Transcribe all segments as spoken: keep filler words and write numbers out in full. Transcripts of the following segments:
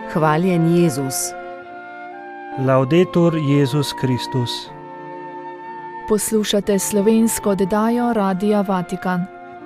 Hvaljen Jezus. Laudetur Jezus Kristus. Poslušate slovensko oddajo Radia Vatikan.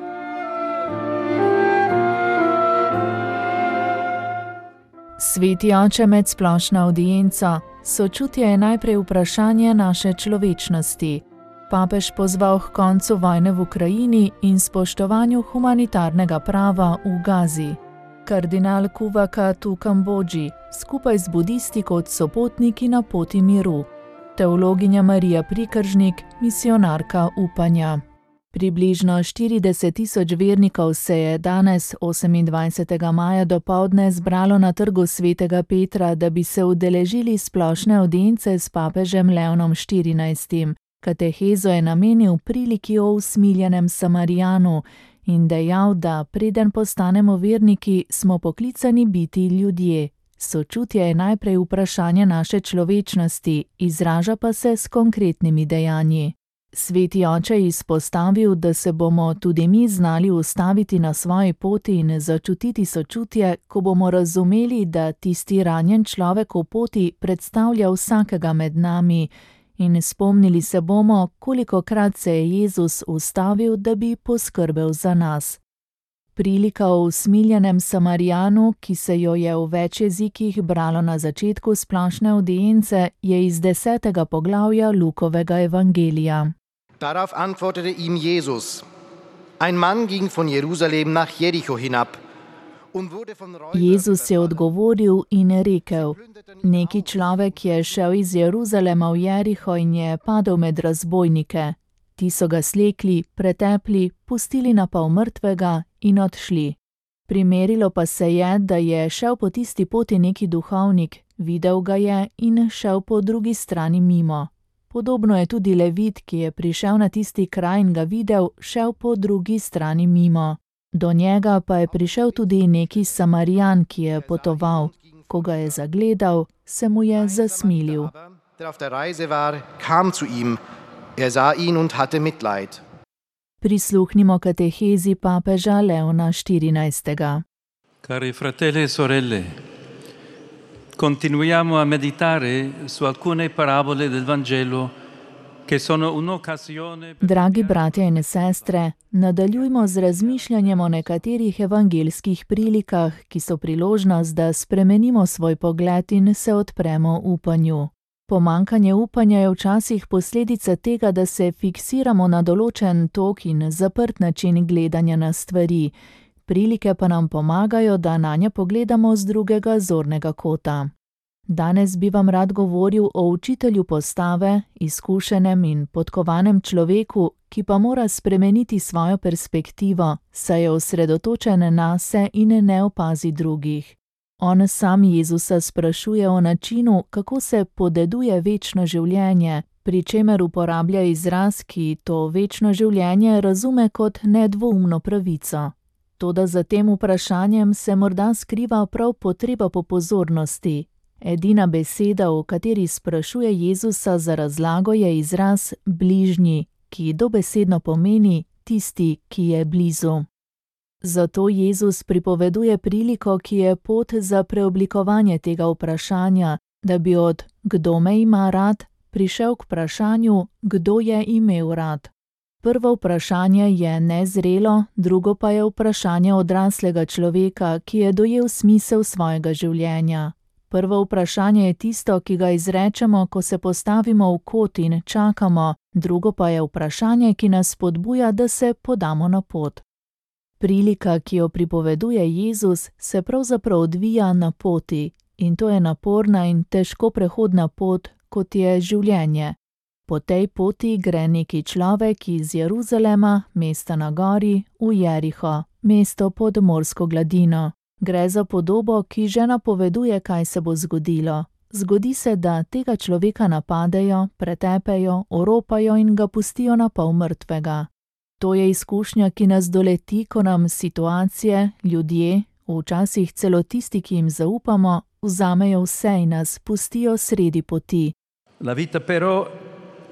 Sveti oče med splošno avdienco. Sočutje je najprej vprašanje naše človečnosti. Papež pozval k koncu vojne v Ukrajini in spoštovanju humanitarnega prava v Gazi. Kardinal Kuvakat v Kambodži, skupaj z budisti kot sopotniki na poti miru. Teologinja Marija Prikržnik, misionarka upanja. Približno štirideset tisoč vernikov se je danes, osemindvajsetega maja dopoldne, zbralo na trgu svetega Petra, da bi se udeležili splošne avdience s papežem Leonom štirinajstim. Katehezo je namenil priliki o usmiljenem Samarijanu in dejal, da preden postanemo verniki, smo poklicani biti ljudje. Sočutje je najprej vprašanje naše človečnosti, izraža pa se s konkretnimi dejanji. Sveti oče je izpostavil, da se bomo tudi mi znali ustaviti na svoji poti in začutiti sočutje, ko bomo razumeli, da tisti ranjen človek v poti predstavlja vsakega med nami, in spomnili se bomo, kolikokrat se je Jezus ustavil, da bi poskrbel za nas. Prilika o usmiljenem Samarijanu, ki se jo je v več jezikih bralo na začetku splošne avdience, je iz desetega poglavja Lukovega evangelija. Darauf antwortete ihm Jesus: Ein Mann ging von Jerusalem nach Jericho hinab. Jezus je odgovoril in rekel: Neki človek je šel iz Jeruzalema v Jeriho in je padel med razbojnike. Ti so ga slekli, pretepli, pustili na pol mrtvega in odšli. Primerilo pa se je, da je šel po tisti poti neki duhovnik, videl ga je in šel po drugi strani mimo. Podobno je tudi Levit, ki je prišel na tisti kraj in ga videl, šel po drugi strani mimo. Do njega pa je prišel tudi neki Samarijan, ki je potoval. Ko ga je zagledal, se mu je zasmilil. Prisluhnimo katehezi papeža Leona štirinajstega. Cari fratelli e sorelle, continuiamo a meditare su alcune parabole del Vangelo. Dragi bratje in sestre, nadaljujmo z razmišljanjem o nekaterih evangelskih prilikah, ki so priložnost, da spremenimo svoj pogled in se odpremo upanju. Pomanjkanje upanja je včasih posledica tega, da se fiksiramo na določen tok in zaprt način gledanja na stvari. Prilike pa nam pomagajo, da nanje pogledamo z drugega zornega kota. Danes bi vam rad govoril o učitelju postave, izkušenem in podkovanem človeku, ki pa mora spremeniti svojo perspektivo, saj je osredotočen nase in ne opazi drugih. On sam Jezusa sprašuje o načinu, kako se podeduje večno življenje, pri čemer uporablja izraz, ki to večno življenje razume kot nedvoumno pravico. Toda za tem vprašanjem se morda skriva prav potreba po pozornosti. Edina beseda, v kateri sprašuje Jezusa za razlago, je izraz bližnji, ki dobesedno pomeni tisti, ki je blizu. Zato Jezus pripoveduje priliko, ki je pot za preoblikovanje tega vprašanja, da bi od kdo me ima rad prišel k vprašanju, kdo je imel rad. Prvo vprašanje je nezrelo, drugo pa je vprašanje odraslega človeka, ki je dojel smisel svojega življenja. Prvo vprašanje je tisto, ki ga izrečemo, ko se postavimo v kot in čakamo, drugo pa je vprašanje, ki nas spodbuja, da se podamo na pot. Prilika, ki jo pripoveduje Jezus, se pravzaprav odvija na poti, in to je naporna in težko prehodna pot, kot je življenje. Po tej poti gre neki človek iz Jeruzalema, mesta na gori, v Jeriho, mesto pod morsko gladino. Gre za podobo, ki že napoveduje, kaj se bo zgodilo. Zgodi se, da tega človeka napadejo, pretepejo, oropajo in ga pustijo na pol mrtvega. To je izkušnja, ki nas doleti, ko nam situacije, ljudje, včasih celo tisti, ki jim zaupamo, vzamejo vse in nas pustijo sredi poti. La vita però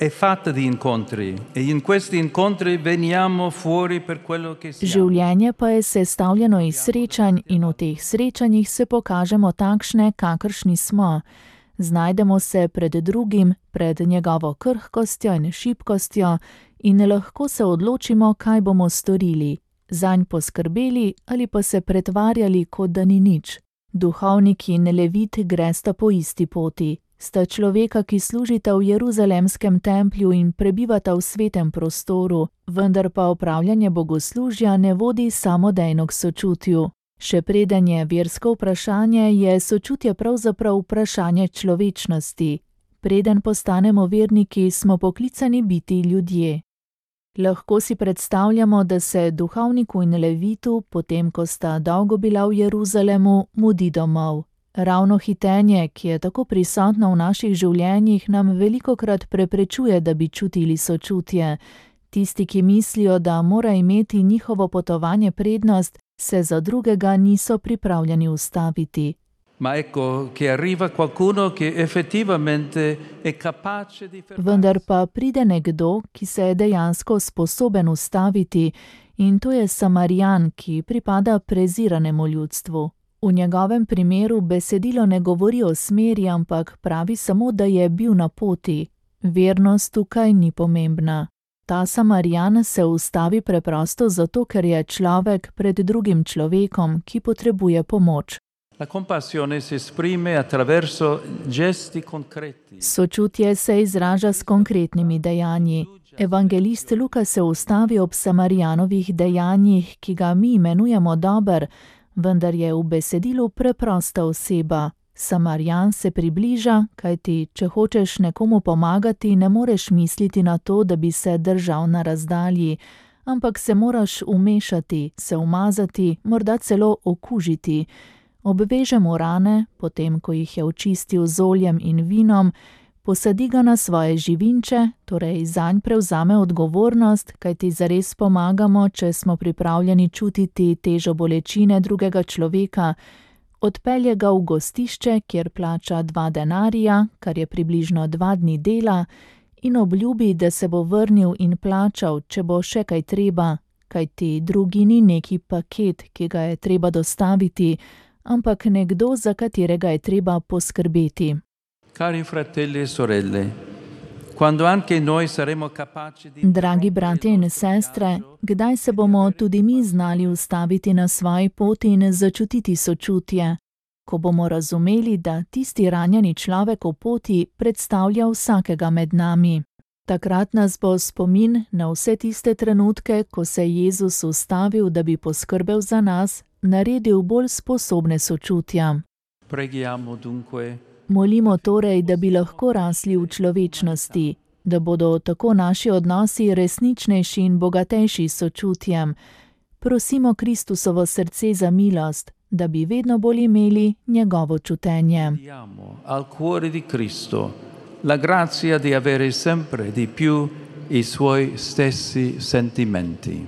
è fatta di incontri e in questi incontri veniamo fuori per quello che siamo. Življenje pa je sestavljeno iz srečanj in v teh srečanjih se pokažemo takšne, kakršni smo. Znajdemo se pred drugim, pred njegovo krhkostjo in šibkostjo in lahko se odločimo, kaj bomo storili, zanj poskrbeli ali pa se pretvarjali, kot da ni nič. Duhovnik in levit gresta po isti poti. Sta človeka, ki služita v jeruzalemskem templju in prebivata v svetem prostoru, vendar pa opravljanje bogoslužja ne vodi samodejno k sočutju. Še preden je versko vprašanje, je sočutje pravzaprav vprašanje človečnosti. Preden postanemo verniki, smo poklicani biti ljudje. Lahko si predstavljamo, da se duhovniku in levitu, potem ko sta dolgo bila v Jeruzalemu, mudi domov. Ravno hitenje, ki je tako prisotno v naših življenjih, nam velikokrat preprečuje, da bi čutili sočutje. Tisti, ki mislijo, da mora imeti njihovo potovanje prednost, se za drugega niso pripravljeni ustaviti. Ma ecco che arriva qualcuno che effettivamente è capace di fermarsi. Vendar pa pride nekdo, ki se je dejansko sposoben ustaviti, in to je Samarijan, ki pripada preziranemu ljudstvu. V njegovem primeru besedilo ne govori o smeri, ampak pravi samo, da je bil na poti. Vernost tukaj ni pomembna. Ta Samarijan se ustavi preprosto zato, ker je človek pred drugim človekom, ki potrebuje pomoč. La compassione si esprime attraverso gesti concreti. Sočutje se izraža s konkretnimi dejanji. Evangelist Luka se ustavi ob Samarijanovih dejanjih, ki ga mi imenujemo dober, vendar je v besedilu preprosta oseba. Samarijan se približa, kajti če hočeš nekomu pomagati, ne moreš misliti na to, da bi se držal na razdalji, ampak se moraš umešati, se umazati, morda celo okužiti. Obveže mu rane, potem ko jih je očistil z oljem in vinom, posadi ga na svoje živinče, torej zanj prevzame odgovornost, kajti zares pomagamo, če smo pripravljeni čutiti težo bolečine drugega človeka, odpelje ga v gostišče, kjer plača dva denarija, kar je približno dva dni dela, in obljubi, da se bo vrnil in plačal, če bo še kaj treba, kajti drugi ni neki paket, ki ga je treba dostaviti, ampak nekdo, za katerega je treba poskrbeti. Cari fratelli e sorelle, quando anche noi saremo capaci di... Dragi bratje in sestre, kdaj se bomo tudi mi znali ustaviti na svoji poti in začutiti sočutje? Ko bomo razumeli, da tisti ranjeni človek v poti predstavlja vsakega med nami. Takrat nas bo spomin na vse tiste trenutke, ko se je Jezus ustavil, da bi poskrbel za nas, naredil bolj sposobne sočutja. Preghiamo dunque. Molimo torej, da bi lahko rasli v človečnosti, da bodo tako naši odnosi resničnejši in bogatejši s sočutjem. Prosimo Kristusovo srce za milost, da bi vedno bolj imeli njegovo čutenje. Diamo al cuore di Cristo la grazia di avere sempre di più i suoi stessi sentimenti.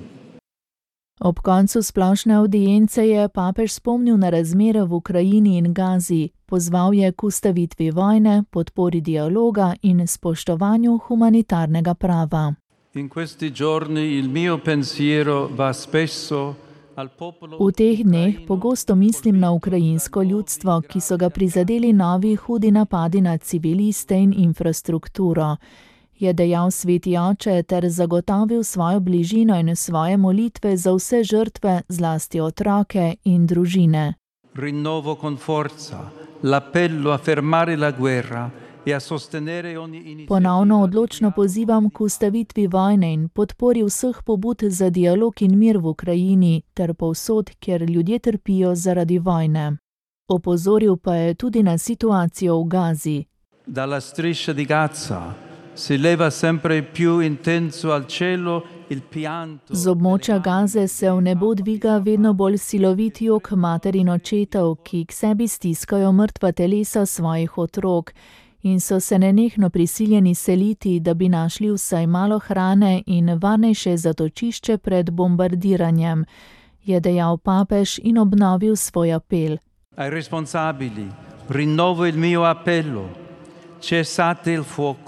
Ob koncu splošne avdience je papež spomnil na razmere v Ukrajini in Gazi, pozval je k ustavitvi vojne, podpori dialoga in spoštovanju humanitarnega prava. In questi giorni il mio pensiero va spesso al popolo. V teh dneh pogosto mislim na ukrajinsko ljudstvo, ki so ga prizadeli novi hudi napadi na civiliste in infrastrukturo. Je dejal sveti oče ter zagotovil svojo bližino in svoje molitve za vse žrtve, zlasti otroke in družine. Rinnovo con forza l'appello a fermare la guerra e a sostenere ogni iniziativa. Ponovno odločno pozivam k ustavitvi vojne in podpori vseh pobud za dialog in mir v Ukrajini ter povsod, kjer ljudje trpijo zaradi vojne. Opozoril pa je tudi na situacijo v Gazi. Dalla striscia di Gaza si leva sempre più intenso al cielo il pianto. Z območja Gaze se v nebo dviga vedno bolj silovit jok mater in očetov, ki k sebi stiskajo mrtva telesa svojih otrok in so se nenehno prisiljeni seliti, da bi našli vsaj malo hrane in varnejše zatočišče pred bombardiranjem, je dejal papež in obnovil svoj apel. Ai responsabili rinnovo il mio appello. Cessate il fuoco.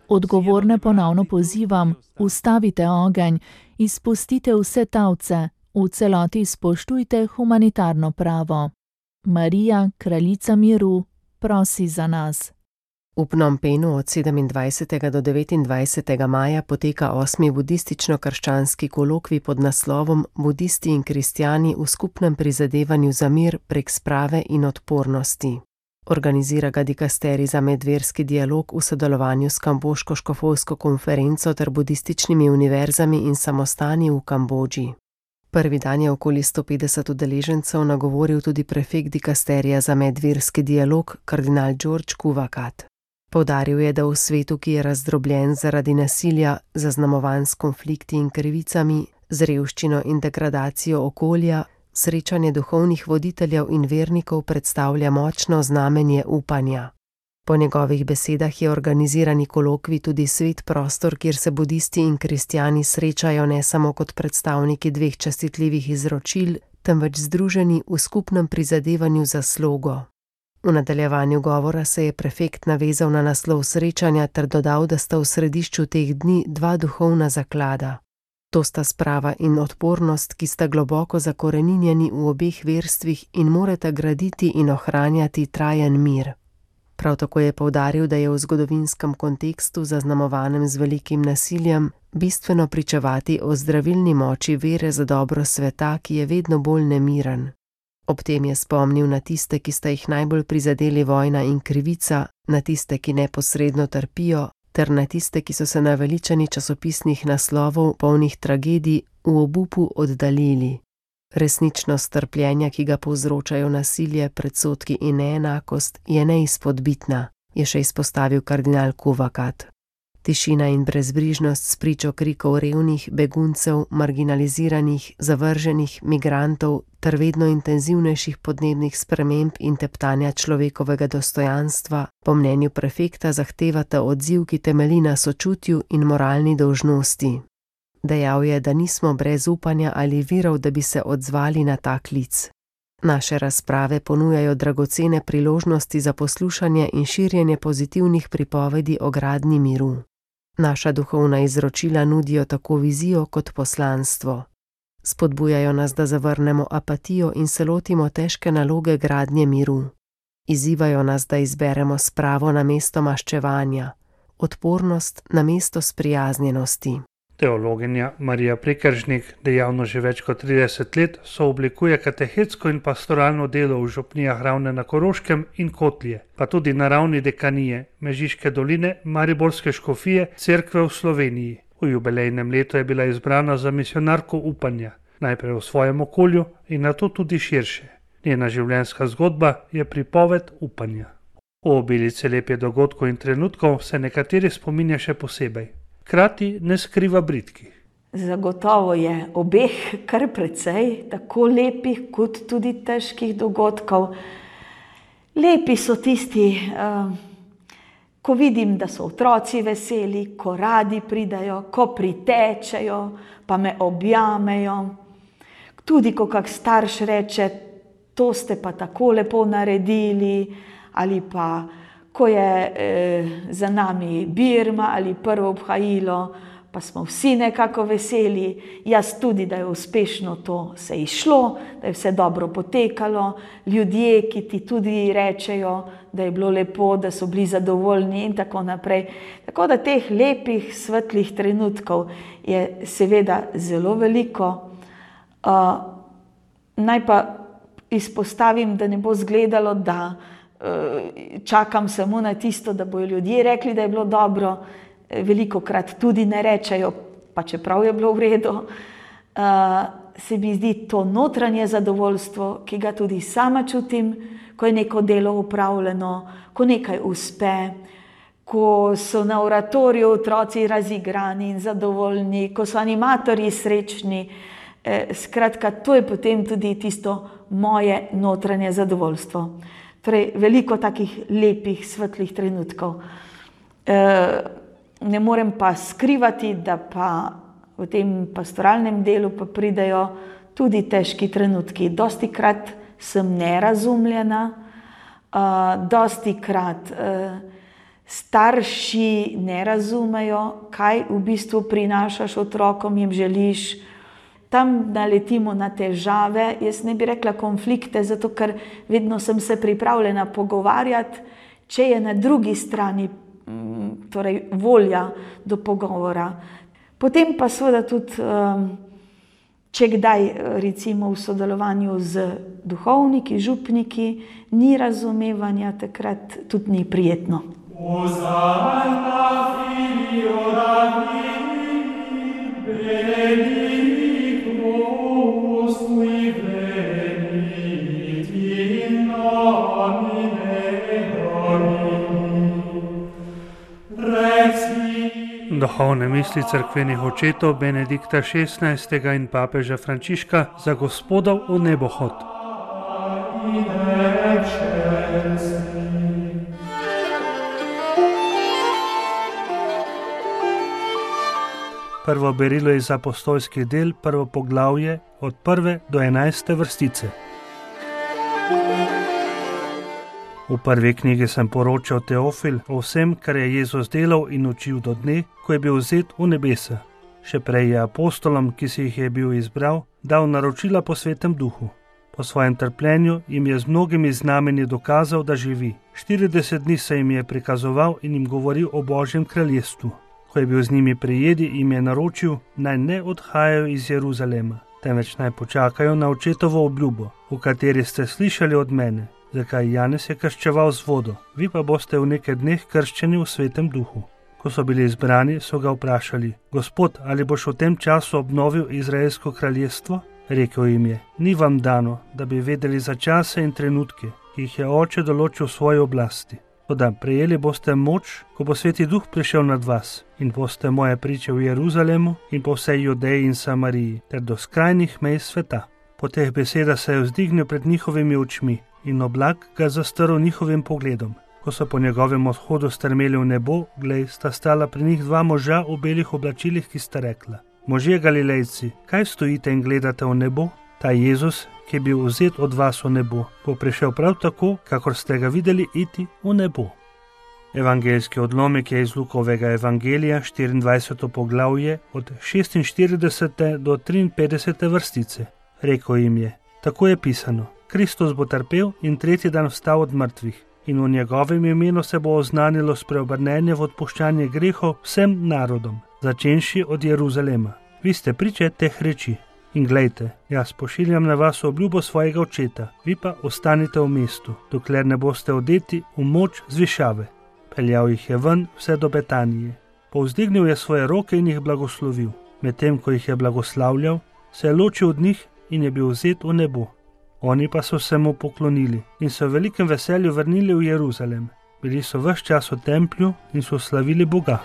Odgovorne ponovno pozivam, ustavite ogenj, izpustite vse talce, v celoti spoštujte humanitarno pravo. Marija, kraljica miru, prosi za nas. V Phnom Penhu od sedemindvajsetega do devetindvajsetega maja poteka osmi budistično-krščanski kolokvij pod naslovom Budisti in kristjani v skupnem prizadevanju za mir prek sprave in odpornosti. Organizira ga dikasterij za medverski dialog v sodelovanju s Kamboško škofovsko konferenco ter budističnimi univerzami in samostani v Kambodži. Prvi dan je okoli sto petdeset udeležencev nagovoril tudi prefekt dikasterija za medverski dialog, kardinal George Kuvakat. Poudaril je, da v svetu, ki je razdrobljen zaradi nasilja, zaznamovan s konflikti in krivicami, z revščino in degradacijo okolja, srečanje duhovnih voditeljev in vernikov predstavlja močno znamenje upanja. Po njegovih besedah je organizirani kolokvij tudi svet prostor, kjer se budisti in kristjani srečajo ne samo kot predstavniki dveh častitljivih izročil, temveč združeni v skupnem prizadevanju za slogo. V nadaljevanju govora se je prefekt navezal na naslov srečanja ter dodal, da sta v središču teh dni dva duhovna zaklada. To sta sprava in odpornost, ki sta globoko zakoreninjeni v obeh verstvih in morata graditi in ohranjati trajen mir. Prav tako je poudaril, da je v zgodovinskem kontekstu, zaznamovanem z velikim nasiljem, bistveno pričevati o zdravilni moči vere za dobro sveta, ki je vedno bolj nemiren. Ob tem je spomnil na tiste, ki sta jih najbolj prizadeli vojna in krivica, na tiste, ki neposredno trpijo, ter na tiste, ki so se na veličani časopisnih naslovov, polnih tragedij, v obupu oddaljili. Resničnost trpljenja, ki ga povzročajo nasilje, predsodki in neenakost, je neizpodbitna, je še izpostavil kardinal Kuvakat. Tišina in brezbrižnost spričo krikov revnih, beguncev, marginaliziranih, zavrženih, migrantov ter vedno intenzivnejših podnebnih sprememb in teptanja človekovega dostojanstva, po mnenju prefekta zahtevata odziv, ki temelji na sočutju in moralni dolžnosti. Dejal je, da nismo brez upanja ali virov, da bi se odzvali na ta klic. Naše razprave ponujajo dragocene priložnosti za poslušanje in širjenje pozitivnih pripovedi o gradnji miru. Naša duhovna izročila nudijo tako vizijo kot poslanstvo. Spodbujajo nas, da zavrnemo apatijo in se lotimo težke naloge gradnje miru. Izzivajo nas, da izberemo spravo namesto maščevanja, odpornost namesto sprijaznjenosti. Teologinja Marija Prekeržnik, dejavno že več kot trideset let, sooblikuje katehetsko in pastoralno delo v župnijah Ravne na Koroškem in Kotlje, pa tudi na ravni dekanije Mežiške doline, Mariborske škofije, cerkve v Sloveniji. V jubilejnem letu je bila izbrana za misionarko upanja, najprej v svojem okolju in nato tudi širše. Njena življenjska zgodba je pripoved upanja. V obilici lepih dogodkov in trenutkov se nekateri spominja še posebej. Hkrati ne skriva bridkih. Zagotovo je obeh kar precej, tako lepih kot tudi težkih dogodkov. Lepi so tisti, ko vidim, da so otroci veseli, ko radi pridajo, ko pritečejo, pa me objamejo. Tudi ko kak starš reče, to ste pa tako lepo naredili, ali pa ko je eh, za nami birma ali prvo obhajilo, pa smo vsi nekako veseli, jaz tudi, da je uspešno to se išlo, da je vse dobro potekalo, ljudje, ki ti tudi rečejo, da je bilo lepo, da so bili zadovoljni in tako naprej. Tako da teh lepih, svetlih trenutkov je seveda zelo veliko. Uh, naj pa izpostavim, da ne bo zgledalo, da čakam samo na tisto, da bojo ljudje rekli, da je bilo dobro, veliko krat tudi ne rečejo, pa čeprav je bilo v redu. Se mi zdi to notranje zadovoljstvo, ki ga tudi sama čutim, ko je neko delo upravljeno, ko nekaj uspe, ko so na oratoriju otroci razigrani in zadovoljni, ko so animatorji srečni. Skratka, to je potem tudi tisto moje notranje zadovoljstvo. Torej, veliko takih lepih, svetlih trenutkov. E, ne morem pa skrivati, da pa v tem pastoralnem delu pa pridejo tudi težki trenutki. Dostikrat sem nerazumljena, e, dostikrat e, starši ne razumejo, kaj v bistvu prinašaš otrokom, jim želiš. Tam naletimo na težave, jaz ne bi rekla konflikte, zato ker vedno sem se pripravljena pogovarjati, če je na drugi strani torej volja do pogovora. Potem pa seveda tudi, če kdaj recimo v sodelovanju z duhovniki, župniki, ni razumevanja, takrat tudi ni prijetno. Duhovne misli cerkvenih očetov Benedikta šestnajstega in papeža Frančiška za Gospodov v nebohod. Prvo berilo iz apostolskih del, prvo poglavje, od prve do enajste vrstice. V prvi knjigi sem poročal Teofil o vsem, kar je Jezus delal in učil do dne, ko je bil vzet v nebesa. Še prej je apostolom, ki si jih je bil izbral, dal naročila po svetem duhu. Po svojem trpljenju jim je z mnogimi znamenji dokazal, da živi. štirideset dni se jim je prikazoval in jim govoril o Božjem kraljestvu. Ko je bil z njimi pri jedi, jim je naročil, naj ne odhajajo iz Jeruzalema, temveč naj počakajo na očetovo obljubo, v kateri ste slišali od mene. Zakaj Janez je krščeval z vodo, vi pa boste v nekaj dneh krščeni v svetem duhu. Ko so bili izbrani, so ga vprašali, Gospod, ali boš v tem času obnovil Izraelsko kraljestvo? Rekel jim je, ni vam dano, da bi vedeli za čase in trenutke, ki jih je Oče določil v svoji oblasti. Toda prejeli boste moč, ko bo Sveti Duh prišel nad vas in boste moje priče v Jeruzalemu in po vsej Judeji in Samariji ter do skrajnih mej sveta. Po teh besedah se je vzdignil pred njihovimi očmi in oblak ga zastrl njihovim pogledom. Ko so po njegovem odhodu strmeli v nebo, glej, sta stala pri njih dva moža v belih oblačilih, ki sta rekla, možje Galilejci, kaj stojite in gledate v nebo? Ta Jezus, ki je bil vzet od vas v nebo, bo prišel prav tako, kakor ste ga videli iti v nebo. Evangeljski odlomek je iz Lukovega evangelija, štiriindvajseto poglavje, od šestinštiridesete do triinpetdesete vrstice. Rekel jim je, tako je pisano, Kristus bo trpel in tretji dan vstal od mrtvih in v njegovem imenu se bo oznanilo spreobrnenje v odpuščanje grehov vsem narodom, začenši od Jeruzalema. Vi ste priče teh reči. In glejte, jaz pošiljam na vas obljubo svojega očeta, vi pa ostanite v mestu, dokler ne boste odeti v moč zvišave. Peljal jih je ven vse do Betanije. Povzdignil je svoje roke in jih blagoslovil. Medtem, ko jih je blagoslavljal, se je ločil od njih in je bil vzet v nebo. Oni pa so se mu poklonili in se v velikem veselju vrnili v Jeruzalem. Bili so ves čas v templju in so slavili Boga.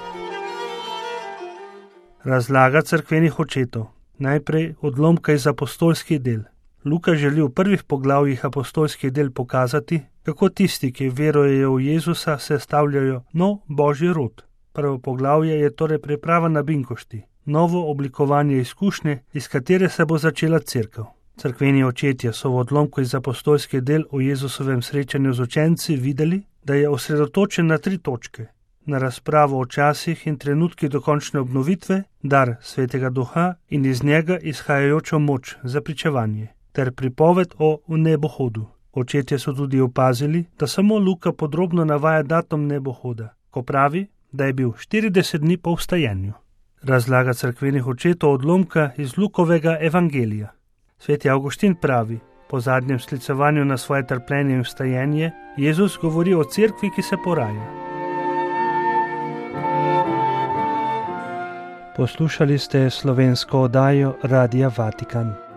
Razlaga cerkvenih očetov. Najprej odlomka iz apostolskih del. Luka želi v prvih poglavjih apostolskih del pokazati, kako tisti, ki verujejo v Jezusa, sestavljajo nov božji rod. Prvo poglavje je torej priprava na binkošti, novo oblikovanje izkušnje, iz katere se bo začela cerkev. Cerkveni očetje so v odlomku iz apostolskih del o Jezusovem srečanju z učenci videli, da je osredotočen na tri točke. Na razpravo o časih in trenutkih dokončne obnovitve, dar Svetega Duha in iz njega izhajajočo moč za pričevanje, ter pripoved o nebohodu. Očetje so tudi opazili, da samo Luka podrobno navaja datum nebohoda, ko pravi, da je bil štirideset dni po vstajenju. Razlaga cerkvenih očetov odlomka iz Lukovega evangelija. Sveti Avguštin pravi, po zadnjem sklicevanju na svoje trpljenje in vstajenje, Jezus govori o cerkvi, ki se poraja. Poslušali ste slovensko oddajo Radia Vatikan.